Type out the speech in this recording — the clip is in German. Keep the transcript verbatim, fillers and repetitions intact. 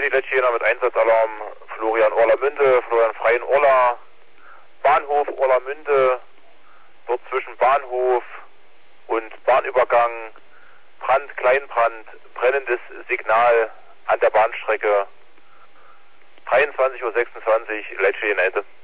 hier die Letschiner mit Einsatzalarm. Florian Orlamünde, Florian Freien Orla, Bahnhof Orlamünde, dort zwischen Bahnhof und Bahnübergang, Brand, Kleinbrand, brennendes Signal an der Bahnstrecke. dreiundzwanzig Uhr sechsundzwanzig, Lecce in Ente.